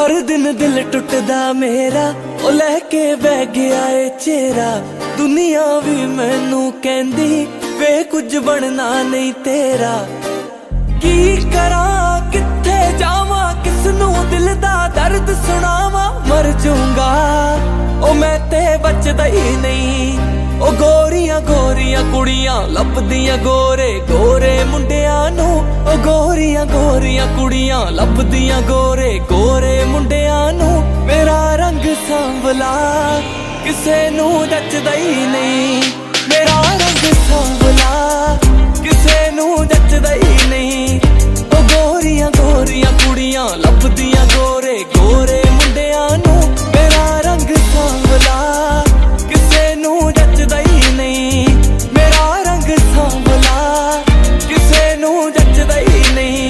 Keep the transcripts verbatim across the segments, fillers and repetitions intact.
हर दिन दिल टुटदा मेरा ओ लैके बह गया ए चेहरा। दुनिया भी मैनू कहंदी वे कुछ बनना नहीं तेरा। की करा किथे जावा किसनू दिल दा दर्द सुनावा। मर जाऊंगा ओ मैं ते बचदा ही नहीं। ओ गोरियां गोरियां कुड़ियां लभदियां गोरे गोरे मुंडियां नू। ओ गोरियां गोरियां कुड़ियां लभदियां गोरे गोरे मुंडियां नू। मेरा रंग सांवला किसे नू जचदा ही नहीं। मेरा रंग सांवला किसे नू जचदा ही नहीं। ओ गोरियां गोरियां कुड़ियां लभदियां गोरे गोरे मुंडियां नू। मेरा रंग सांवला किसे नू जचदा ही नहीं। मेरा रंग सांवला किसे नू जचदा ही नहीं।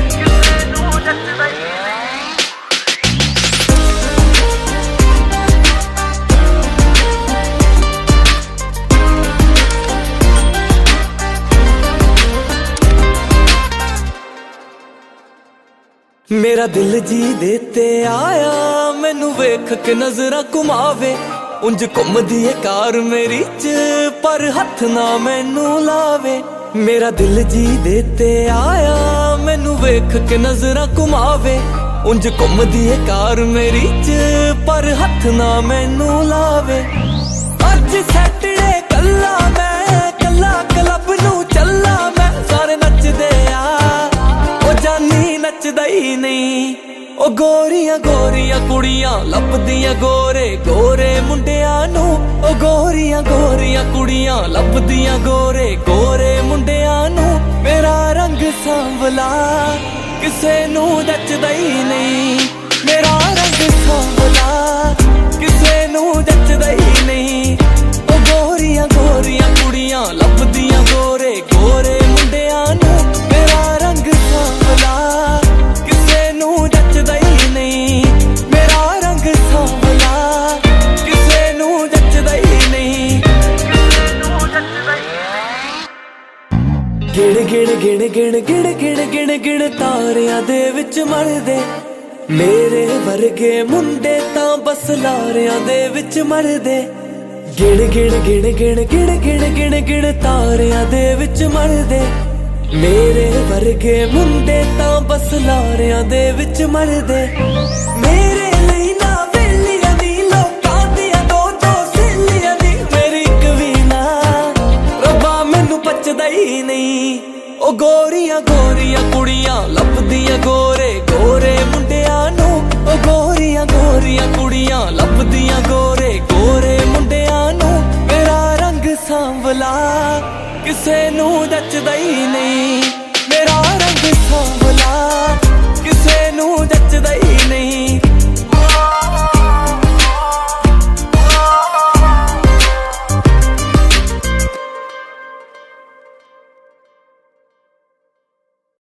मेरा दिल जी देते आया मैनू वेख के नजरा घुमावे। उंज घुमदी है कार मेरी च पर हथ ना मैनू लावे। मेरा दिल जी देते आया मैनू वेख के नजरा घुमावे। उंज घुमदी है कार मेरी च पर हथ ना मैनू लावे। अज सैटरडे कल्ला मैं कल्ला क्लब नू चला मैं। सारे नचदे आ ओ जानी नचदा ही नहीं। ओ गोरियां गोरियां कुड़ियां लभदियां गोरे गोरे मुंडियां नू। ओ गोरियां गोरियां कुड़ियां लभदियां गोरे गोरे मुंडियां नू। मेरा रंग सांवला किसे नू जचदा ही नहीं। मेरा रंग सांवला किसे नू जचदा ही नहीं। ओ गोरियां गोरियां कुड़ियां लभदियां गोरे गोरे मुंडियां नू। मेरा रंग सांवला किसे नू जचदा ही नहीं। मेरा रंग सांवला किसे नू जचदा ही नहीं। गिण गिण गिण गिण गिण गिण गिण गिण तारियां दे विच मरदे। मेरे वर्गे मुंडे तां बस लारियां दे विच मरदे। गिण गिण गिण गिण गिण गिण गिण गिण तारियां दे विच मरदे। मेरे वर्गे मुंडे तां बस लारियां दे विच मरदे। मेरे लिए ना वेलियां दी लोकां दियां दो दो सहेलियां दी। मेरी इक वी ना रब्बा मैनू पचदा ही नहीं। ओ गोरियां गोरियां कुड़ियां लभदियां गोरे गोरे मुंडियां नू। ओ गोरियां गोरियां कुड़ियां लभदियां गोरे गोरे मुंडियां नू। मेरा रंग सांवला किसे नू जचदा ही नहीं। मेरा रंग सांवला किसे नू जचदा